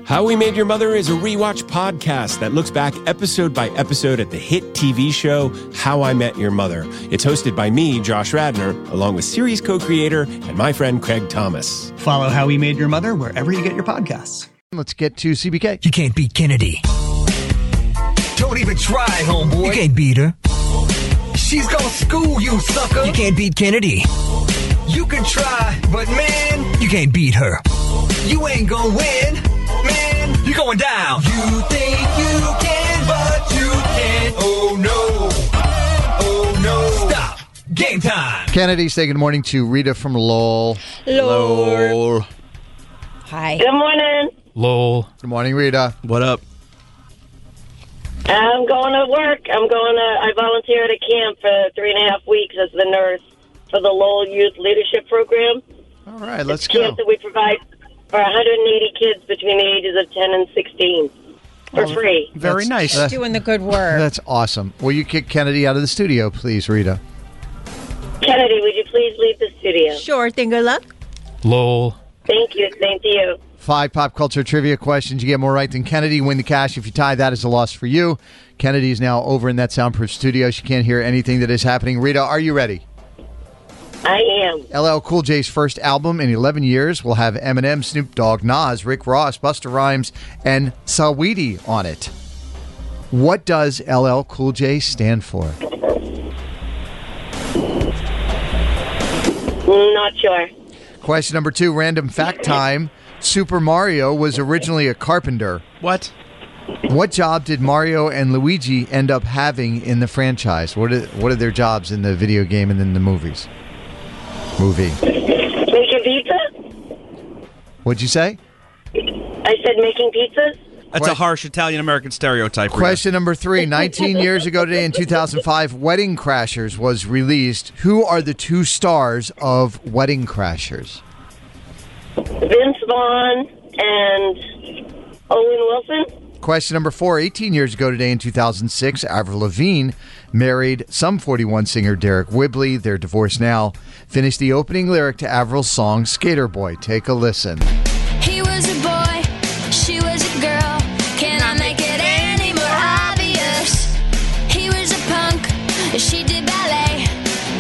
How We Made Your Mother is a rewatch podcast that looks back episode by episode at the hit TV show How I Met Your Mother. It's hosted by me, Josh Radnor, along with series co-creator and my friend Craig Thomas. Follow How We Made Your Mother wherever you get your podcasts. Let's get to CBK. You can't beat Kennedy. Don't even try, homeboy. You can't beat her. She's gonna school you, sucker. You can't beat Kennedy. You can try, but man, You can't beat her. you ain't gonna win. Man, you're going down. You think you can, but you can't. Oh no. Oh no. Stop. Game time. Kennedy, say good morning to Rita from Lowell. Lol. Hi. Good morning. Lol. Good morning, Rita. What up? I'm going to work. I volunteer at a camp for 3.5 weeks as the nurse for the Lowell Youth Leadership Program. All right, let's It's a go. camp that we provide for 180 kids between the ages of 10 and 16 for free. Very nice. Doing the good work. That's awesome. Will you kick Kennedy out of the studio, please, Rita? Kennedy, would you please leave the studio? Sure thing. Good luck. Lol. Thank you. Same to you. 5 pop culture trivia questions. You get more right than Kennedy. Win the cash. If you tie, that is a loss for you. Kennedy is now over in that soundproof studio. She can't hear anything that is happening. Rita, are you ready? I am. LL Cool J's first album in 11 years will have Eminem, Snoop Dogg, Nas, Rick Ross, Busta Rhymes, and Saweetie on it. What does LL Cool J stand for? Not sure. Question number 2, random fact time. Super Mario was originally a carpenter. What? What job did Mario and Luigi end up having in the franchise? What are their jobs in the video game and in the movies? Making pizza? What'd you say? I said making pizzas? That's a harsh Italian-American stereotype. Rita. Question number 3. 19 years ago today in 2005, Wedding Crashers was released. Who are the 2 stars of Wedding Crashers? Vince Vaughn and Owen Wilson? Question number 4. 18 years ago today in 2006, Avril Lavigne married Sum 41 singer Derek Whibley. They're divorced now. Finished the opening lyric to Avril's song Skater Boy. Take a listen. He was a boy, she was a girl. Can I make it any more obvious? He was a punk, she did ballet.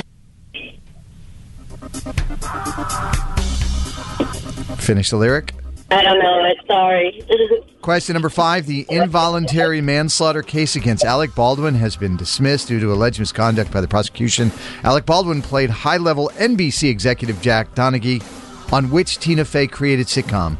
Finish the lyric. I don't know it. Sorry. Question number 5. The involuntary manslaughter case against Alec Baldwin has been dismissed due to alleged misconduct by the prosecution. Alec Baldwin played high-level NBC executive Jack Donaghy on which Tina Fey created sitcom?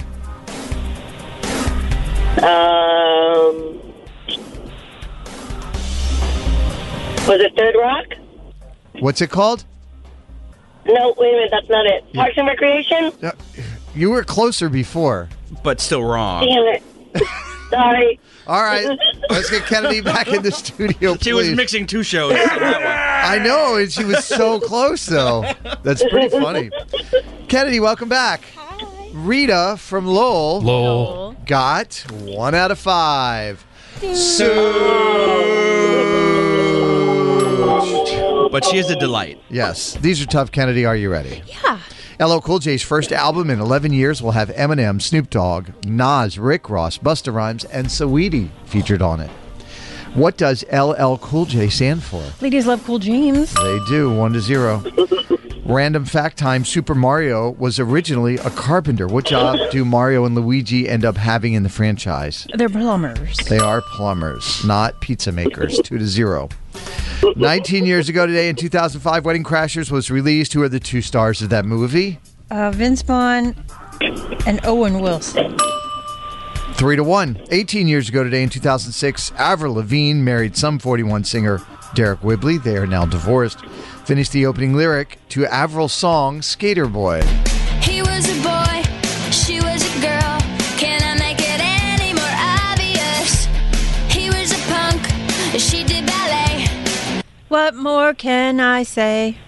Was it Third Rock? What's it called? No, wait a minute. That's not it. Parks and Recreation? You were closer before. But still wrong. Damn it. Sorry. All right. Let's get Kennedy back in the studio, please. She was mixing 2 shows on that one. I know, and she was so close, though. That's pretty funny. Kennedy, welcome back. Hi. Rita from Lowell Lol. got 1 out of 5. But she is a delight. Yes. These are tough, Kennedy. Are you ready? Yeah. LL Cool J's first album in 11 years will have Eminem, Snoop Dogg, Nas, Rick Ross, Busta Rhymes, and Saweetie featured on it. What does LL Cool J stand for? Ladies love cool dreams. They do. 1-0. Random fact time. Super Mario was originally a carpenter. What job do Mario and Luigi end up having in the franchise? They're plumbers. They are plumbers, not pizza makers. 2-0. 19 years ago today in 2005, Wedding Crashers was released. Who are the 2 stars of that movie? Vince Vaughn and Owen Wilson. 3-1. 18 years ago today in 2006, Avril Lavigne married Sum 41 singer Derek Whibley. They are now divorced. Finished the opening lyric to Avril's song Skater Boy. He was a boy, she was a girl. Can I make it any more obvious? He was a punk, she did ballet. What more can I say?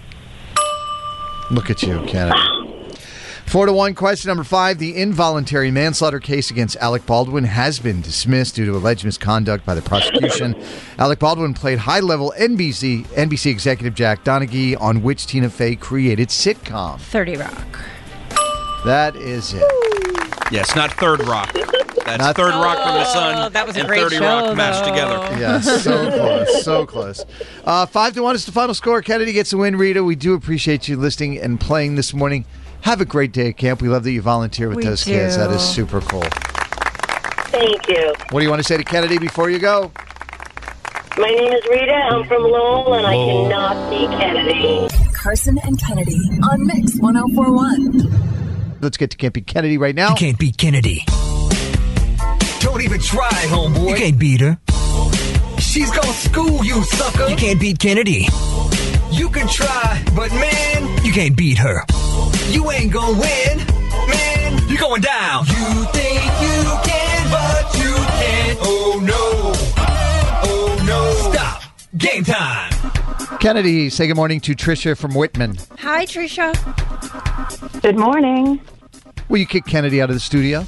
Look at you, Kennedy. 4-1. Question number 5. The involuntary manslaughter case against Alec Baldwin has been dismissed due to alleged misconduct by the prosecution. Alec Baldwin played high-level NBC executive Jack Donaghy on which Tina Fey created sitcom? 30 Rock. That is it. Yes, not Third Rock. That's Not- Third Rock from the Sun that was a and great 30 show, Rock mashed though. together. Yeah, so close, so close. 5-1 is the final score. Kennedy gets the win. Rita, we do appreciate you listening and playing this morning. Have a great day at camp. We love that you volunteer with We those kids. That is do. super cool. Thank you. What do you want to say to Kennedy before you go? My name is Rita. I'm from Lowell, and I cannot see Kennedy. Carson and Kennedy on Mix 1041. Let's get to Campy Kennedy right now. You can't beat Kennedy. Don't even try, homeboy. You can't beat her. She's gonna school you, sucker. You can't beat Kennedy. You can try, but man, You can't beat her. you ain't gonna win. Man, you're going down. You think you can, but you can't. Oh no. Oh no. Stop. Game time. Kennedy, say good morning to Tricia from Whitman. Hi, Trisha. Good morning. Will you kick Kennedy out of the studio?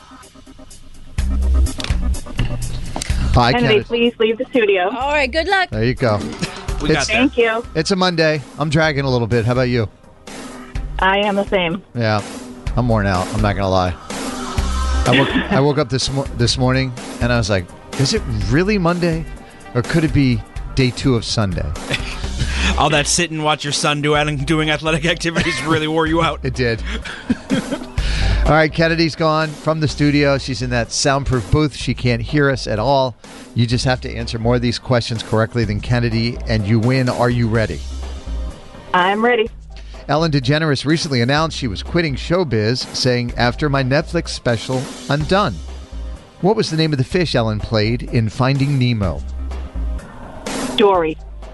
Hi, Kennedy. please leave the studio. All right, good luck. There you go. We got there. you. It's a Monday. I'm dragging a little bit. How about you? I am the same. Yeah, I'm worn out. I'm not gonna lie. I woke up this morning and I was like, "Is it really Monday, or could it be day 2 of Sunday?" All that sit and watch your son doing athletic activities really wore you out. It did. All right, Kennedy's gone from the studio. She's in that soundproof booth. She can't hear us at all. You just have to answer more of these questions correctly than Kennedy, and you win. Are you ready? I'm ready. Ellen DeGeneres recently announced she was quitting showbiz, saying, "After my Netflix special, I'm done." What was the name of the fish Ellen played in Finding Nemo? Dory.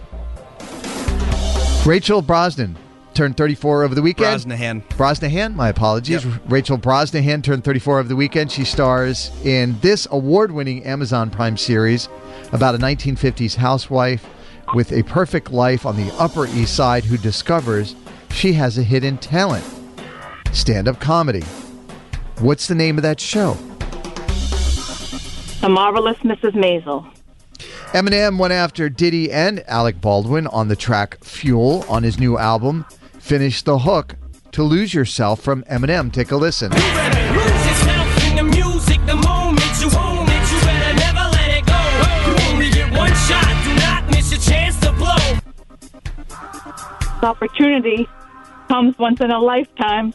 Rachel Brosnan turned 34 over the weekend. Brosnahan, my apologies. Yep. Rachel Brosnahan turned 34 over the weekend. She stars in this award-winning Amazon Prime series about a 1950s housewife with a perfect life on the Upper East Side who discovers she has a hidden talent: stand-up comedy. What's the name of that show? The Marvelous Mrs. Maisel. Eminem went after Diddy and Alec Baldwin on the track Fuel on his new album. Finish the hook to Lose Yourself from Eminem. Take a listen. Lose yourself in the music the moment you own it. You better never let it go. You only get one shot. Do not miss your chance to blow. Opportunity comes once in a lifetime.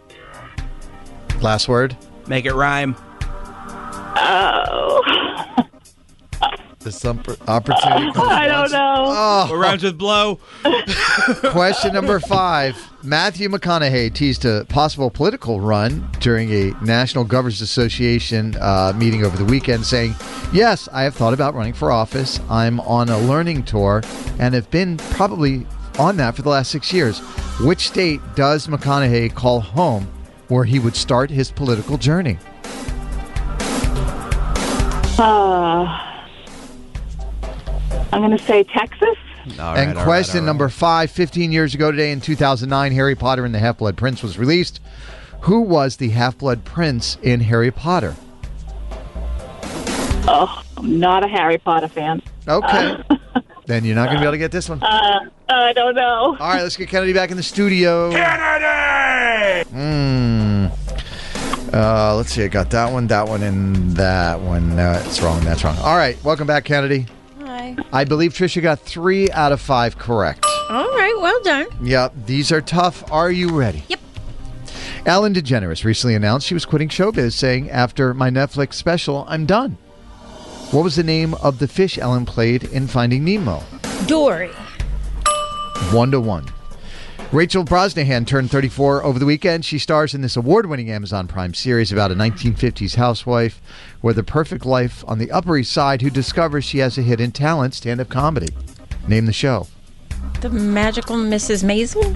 Last word. Make it rhyme. Oh. This opportunity. I don't know. Oh. What rhymes with blow? Question number 5. Matthew McConaughey teased a possible political run during a National Governors Association meeting over the weekend, saying, "Yes, I have thought about running for office. I'm on a learning tour and have been probably on that for the last 6 years." Which state does McConaughey call home where he would start his political journey? I'm going to say Texas. And question number 5. 15 years ago today in 2009, Harry Potter and the Half-Blood Prince was released. Who was the Half-Blood Prince in Harry Potter? Oh, I'm not a Harry Potter fan. Okay. Then you're not going to be able to get this one. I don't know. All right, let's get Kennedy back in the studio. Kennedy! Let's see. I got that one, and that one. No, it's wrong. That's wrong. All right. Welcome back, Kennedy. Hi. I believe Tricia got 3 out of 5 correct. All right, well done. Yep. These are tough. Are you ready? Yep. Ellen DeGeneres recently announced she was quitting showbiz, saying, "After my Netflix special, I'm done." What was the name of the fish Ellen played in Finding Nemo? Dory. 1-1. Rachel Brosnahan turned 34 over the weekend. She stars in this award-winning Amazon Prime series about a 1950s housewife with a perfect life on the Upper East Side who discovers she has a hidden talent: stand-up comedy. Name the show. The Magical Mrs. Maisel?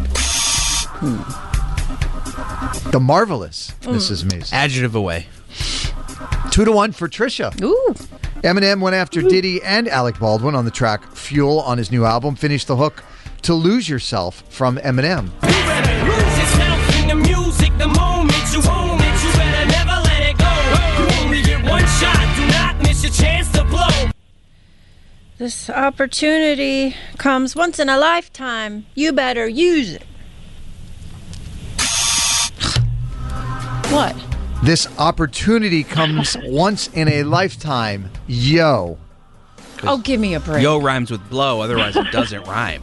The Marvelous Mrs. Maisel. Adjective away. 2-1 for Tricia. Ooh. Eminem went after Diddy and Alec Baldwin on the track Fuel on his new album. Finish the hook to Lose Yourself from Eminem. You better lose yourself in the music the moment you own it. You better never let it go. You only get one shot. Do not miss your chance to blow. This opportunity comes once in a lifetime. You better use it. What? This opportunity comes once in a lifetime. Yo. Oh, give me a break. Yo rhymes with blow, otherwise it doesn't rhyme.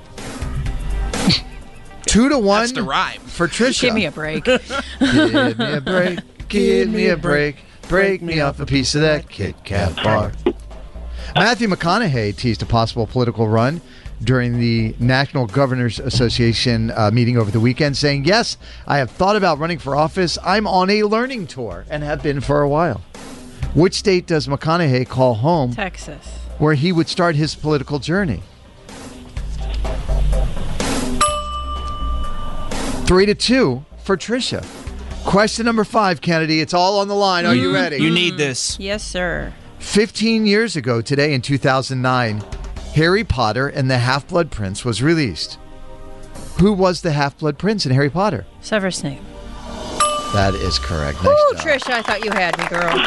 2-1 That's the rhyme. for Trisha. Give me a break. Give me a break. Give me a break. Break me off a piece of that Kit Kat bar. Matthew McConaughey teased a possible political run during the National Governors Association meeting over the weekend, saying, "Yes, I have thought about running for office. I'm on a learning tour and have been for a while." Which state does McConaughey call home, Texas. where he would start his political journey? 3-2 for Trisha. Question number 5, Kennedy. It's all on the line. Are you ready? You need this. Yes, sir. 15 years ago today in 2009, Harry Potter and the Half-Blood Prince was released. Who was the Half-Blood Prince in Harry Potter? Severus Snape. That is correct. Nice Ooh, job. Trisha, I thought you had me, girl.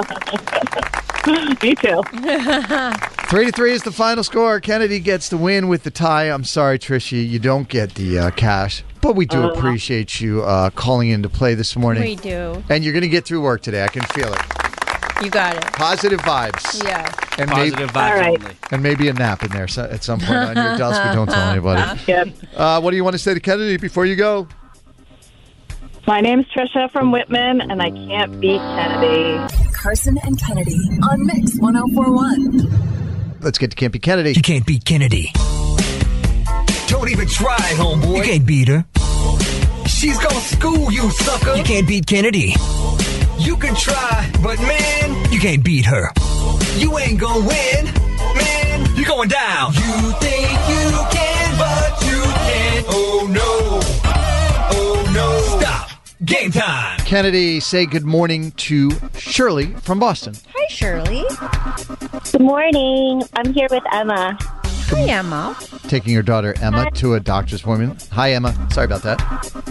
Me too. 3-3 is the final score. Kennedy gets the win with the tie. I'm sorry, Trisha, you don't get the cash, but we do appreciate you calling in to play this morning. We do. And you're going to get through work today. I can feel it. You got it. Positive vibes. Yeah. And Positive vibes only. And maybe a nap in there at some point on your desk, but don't tell anybody. Yep. What do you want to say to Kennedy before you go? My name's Trisha from Whitman, and I can't beat Kennedy. Carson and Kennedy on Mix 1041. Let's get to Campy Kennedy. You can't beat Kennedy. Don't even try, homeboy. You can't beat her. She's gonna school you, sucker. You can't beat Kennedy. You can try, but man, You can't beat her. you ain't gonna win. Man, you're going down. You think you can, but you can't. Oh no. Oh no. Stop. Game time. Kennedy, say good morning to Shirley from Boston. Hi, Shirley. Good morning. I'm here with Emma. Hi, Emma. Taking your daughter Emma to a doctor's appointment. Hi, Emma. Sorry about that.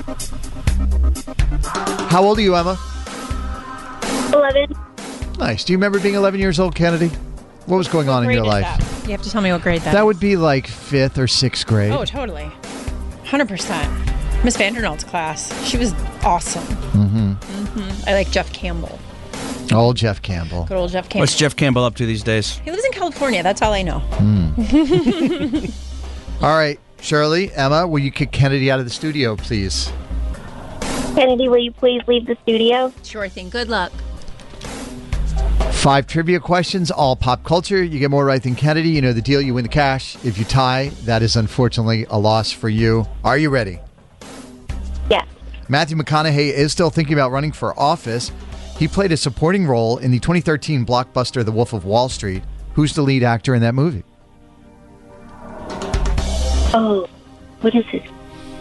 How old are you, Emma? 11. Nice. Do you remember being 11 years old, Kennedy? What was going on in your life? You have to tell me what grade that That is. would be like 5th or 6th grade. Oh, totally. 100%. Miss Vandernald's class. She was awesome. I like Jeff Campbell. Old Jeff Campbell. Good old Jeff Campbell. What's Jeff Campbell up to these days? He lives in California. That's all I know. All right, Shirley, Emma, will you kick Kennedy out of the studio, please? Kennedy, will you please leave the studio? Sure thing. Good luck. 5 trivia questions, all pop culture. You get more right than Kennedy. You know the deal. You win the cash. If you tie, that is unfortunately a loss for you. Are you ready? Yes. Matthew McConaughey is still thinking about running for office. He played a supporting role in the 2013 blockbuster The Wolf of Wall Street. Who's the lead actor in that movie? Oh, what is it?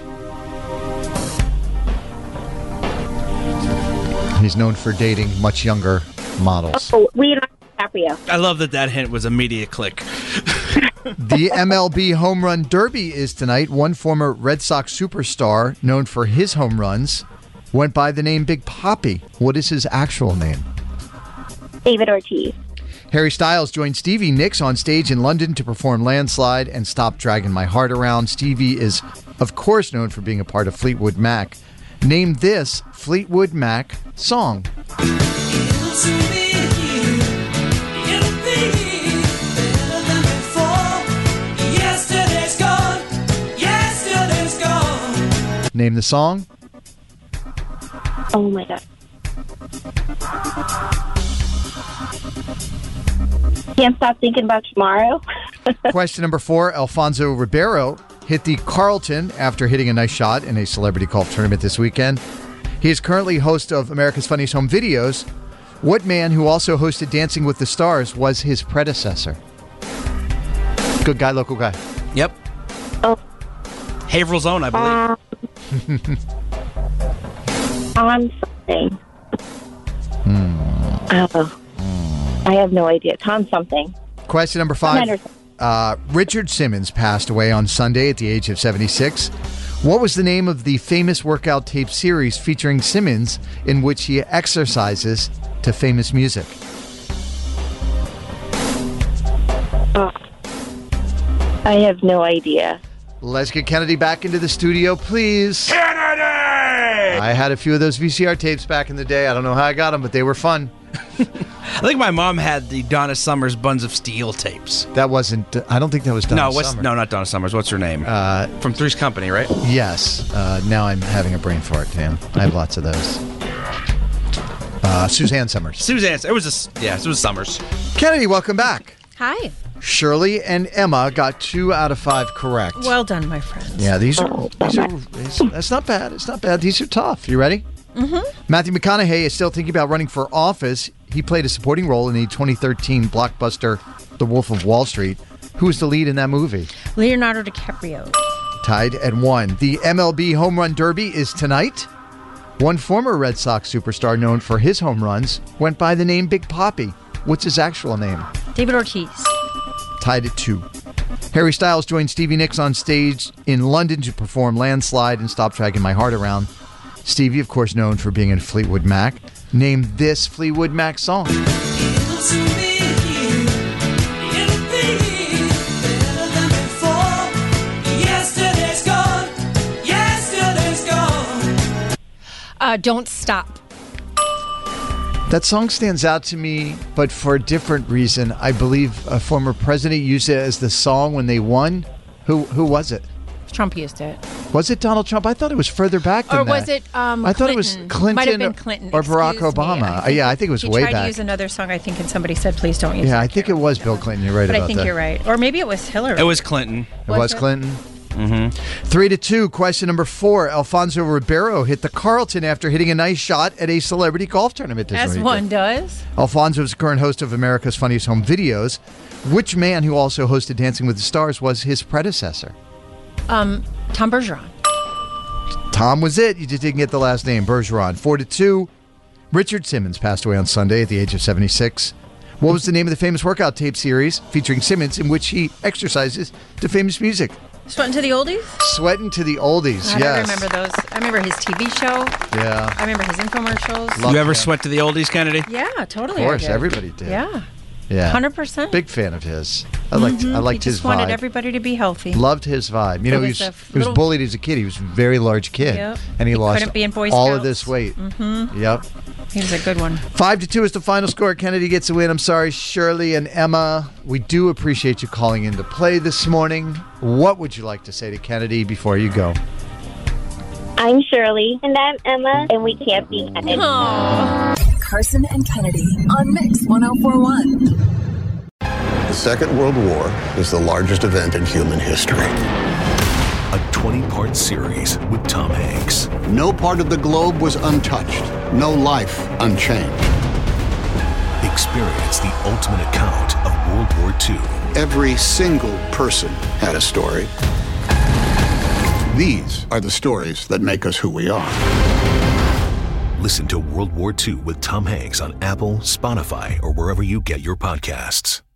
He's known for dating much younger models. Oh, Leonardo DiCaprio. I love that hint was immediate click. The MLB Home Run Derby is tonight. One former Red Sox superstar known for his home runs went by the name Big Papi. What is his actual name? David Ortiz. Harry Styles joined Stevie Nicks on stage in London to perform Landslide and Stop Dragging My Heart Around. Stevie is, of course, known for being a part of Fleetwood Mac. Name this Fleetwood Mac song. Name the song. Oh, my God. Can't stop thinking about tomorrow. Question number 4. Alfonso Ribeiro hit the Carlton after hitting a nice shot in a celebrity golf tournament this weekend. He is currently host of America's Funniest Home Videos. What man who also hosted Dancing with the Stars was his predecessor? Good guy, local guy. Yep. Oh. Haverhill Zone, I believe. On something. Oh. I have no idea. Tom something. Question number 5. Richard Simmons passed away on Sunday at the age of 76. What was the name of the famous workout tape series featuring Simmons in which he exercises to famous music? Oh. I have no idea. Let's get Kennedy back into the studio, please. Kennedy! I had a few of those VCR tapes back in the day. I don't know how I got them, but they were fun. I think my mom had the Donna Summers Buns of Steel tapes. That wasn't. I don't think that was Donna Summers. No, not Donna Summers. What's her name? From Three's Company, right? Yes. Now I'm having a brain fart, Dan. I have lots of those. Suzanne Summers. It was Summers. Kennedy, welcome back. Hi. Shirley and Emma got 2 out of 5 correct. Well done, my friends. Yeah, these are that's not bad. It's not bad. These are tough. You ready? Mm-hmm. Matthew McConaughey is still thinking about running for office. He played a supporting role in the 2013 blockbuster The Wolf of Wall Street. Who was the lead in that movie? Leonardo DiCaprio. Tied at 1. The MLB Home Run Derby is tonight. One former Red Sox superstar known for his home runs went by the name Big Papi. What's his actual name? David Ortiz. Tied at 2. Harry Styles joined Stevie Nicks on stage in London to perform Landslide and Stop Dragging My Heart Around. Stevie, of course, known for being in Fleetwood Mac. Name this Fleetwood Mac song. Don't Stop. That song stands out to me, but for a different reason. I believe a former president used it as the song when they won. Who was it? Trump used it. Was it Donald Trump? I thought it was further back than that. Or was it I thought it was Clinton. Might have been Clinton. Or Barack Obama. Yeah, I think it was way back. He tried to use another song, I think, and somebody said, please don't use it. Yeah, I think it was Bill Clinton. You're right about that. But I think you're right. Or maybe it was Hillary. It was Clinton. It was Clinton? Mm-hmm. 3-2. Question number 4. Alfonso Ribeiro hit the Carlton after hitting a nice shot at a celebrity golf tournament. As one does. Alfonso is the current host of America's Funniest Home Videos. Which man who also hosted Dancing with the Stars was his predecessor? Tom Bergeron. Tom was it. You just didn't get the last name. Bergeron. 4-2. Richard Simmons passed away on Sunday at the age of 76. What was the name of the famous workout tape series featuring Simmons in which he exercises to famous music? Sweatin' to the Oldies? Sweatin' to the Oldies, God, yes. I remember those. I remember his TV show. Yeah. I remember his infomercials. You ever sweat to the oldies, Kennedy? Yeah, totally. Of course, I did. everybody did. Yeah. Yeah. 100%. Big fan of his. I liked He his just wanted vibe. everybody to be healthy. Loved his vibe. You know, he was bullied as a kid. He was a very large kid. Yep. And he lost couldn't be in Boy all of Scouts. this weight. Mm-hmm. Yep. He was a good one. 5-2 is the final score. Kennedy gets a win. I'm sorry, Shirley and Emma. We do appreciate you calling in to play this morning. What would you like to say to Kennedy before you go? I'm Shirley. And I'm Emma. And we can't be Kennedy. Carson and Kennedy on Mix 1041. The Second World War is the largest event in human history. A 20-part series with Tom Hanks. No part of the globe was untouched. No life unchanged. Experience the ultimate account of World War II. Every single person had a story. These are the stories that make us who we are. Listen to World War II with Tom Hanks on Apple, Spotify, or wherever you get your podcasts.